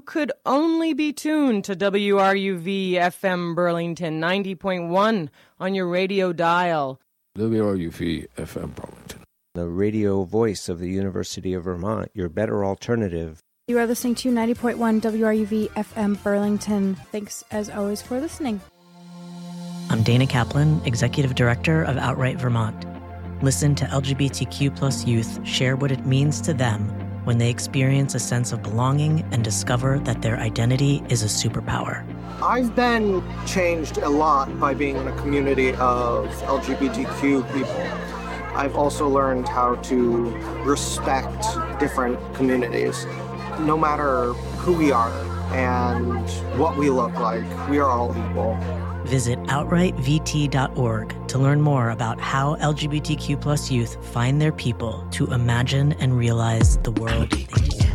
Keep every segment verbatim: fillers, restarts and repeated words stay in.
could only be tuned to W R U V F M Burlington ninety point one on your radio dial. W R U V F M Burlington, the radio voice of the University of Vermont, your better alternative. You are listening to ninety point one W R U V F M Burlington. Thanks, as always, for listening. I'm Dana Kaplan, Executive Director of Outright Vermont. Listen to L G B T Q plus youth share what it means to them when they experience a sense of belonging and discover that their identity is a superpower. I've been changed a lot by being in a community of L G B T Q people. I've also learned how to respect different communities. No matter who we are and what we look like, we are all equal. Visit outright v t dot org to learn more about how L G B T Q plus youth find their people to imagine and realize the world they deserve.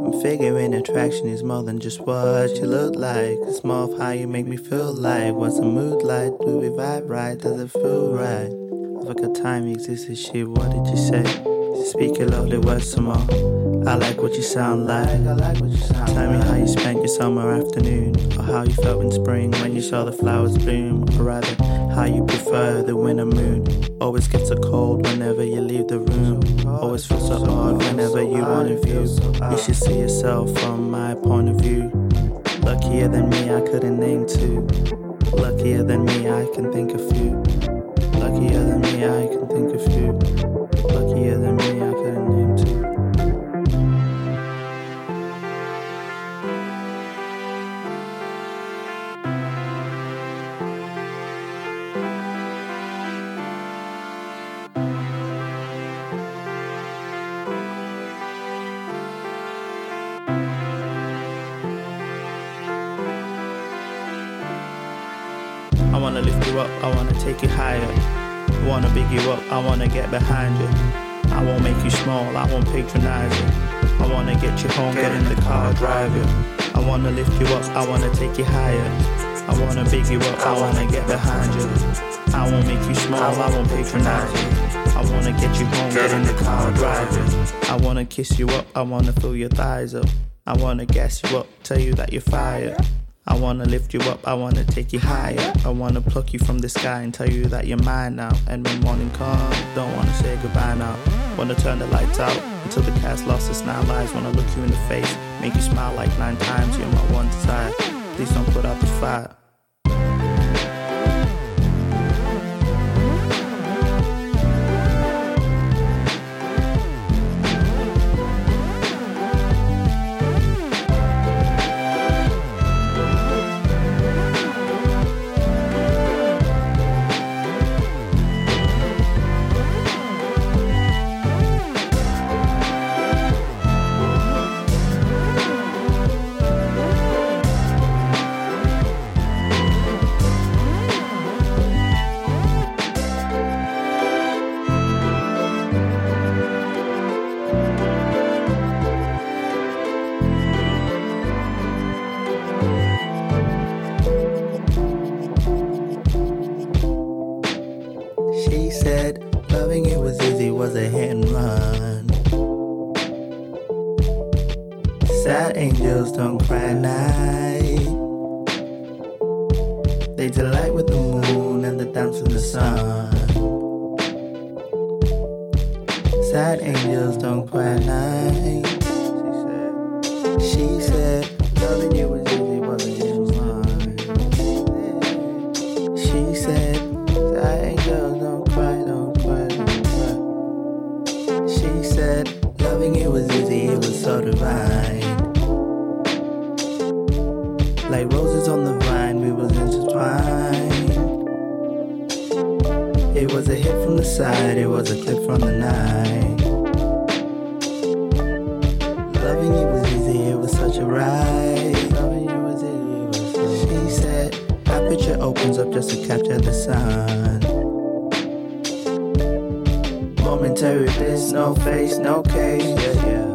I'm figuring attraction is more than just what you look like. It's more of how you make me feel like. What's the mood like? Do we vibe right? Does it feel right? I forgot time existed, shit, what did you say? Speak your lovely words some more. I like what you sound like. I like what you sound Tell like. me how you spent your summer afternoon, or how you felt in spring when you saw the flowers bloom, or rather, how you prefer the winter moon. Always gets so cold whenever you leave the room. Always feels so odd whenever you want to view. You should see yourself from my point of view. Luckier than me, I couldn't name two. Luckier than me, I can think of few. Luckier than me, I can think of few. Luckier than me, I couldn't name two. I wanna lift you up, I wanna take you higher. I wanna big you up, I wanna get behind you. I won't make you small, I won't patronize you. I wanna get you home, get in the car, drive you. I wanna lift you up, I wanna take you higher. I wanna big you up, I wanna get behind you. I won't make you small, I won't patronize you. I wanna get you home, get in the car, drive you. I wanna kiss you up, I wanna fill your thighs up. I wanna gas you up, tell you that you're fired. I wanna lift you up, I wanna take you higher. I wanna pluck you from the sky and tell you that you're mine now. And when morning comes, don't wanna say goodbye now. Wanna turn the lights out until the cast lost its nine lives. Wanna look you in the face, make you smile like nine times. You're my one desire, please don't put out the fire. Sad angels don't cry at night. They delight with the moon and the dance in the sun. Sad angels don't cry at night. She said, loving you was easy, wasn't it fun? She said, sad angels don't cry, don't cry, don't cry. She said, loving you was easy, it was so divine. Like roses on the vine, we was intertwined. It was a hit from the side, it was a clip from the night. Loving you was easy, it was such a ride. Loving you was easy, it was so. She said, aperture opens up just to capture the sun. Momentary bliss, no face, no case, yeah, yeah.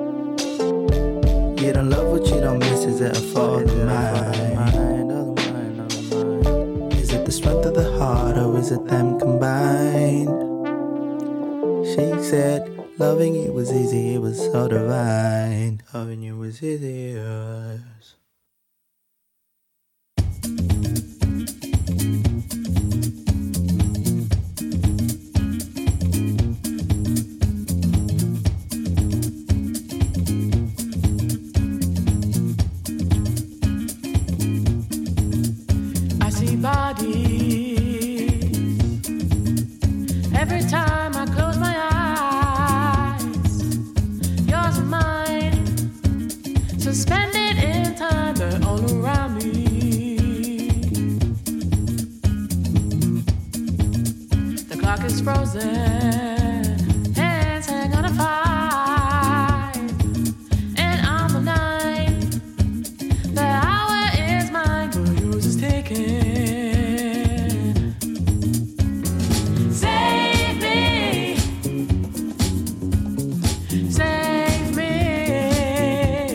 You don't love what you don't miss, is it a fault of mine? Is it the strength of the heart or is it them combined? She said, loving you was easy, it was so divine. Loving you was easy, yes. Bodies. Every time I close my eyes, yours and mine, suspended in time, they're all around me. The clock is frozen, hands hang on a five, and on the nine, the hour is mine, but yours is taken. Save me, save me.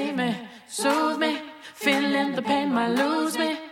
me, soothe me, feeling the pain might lose me.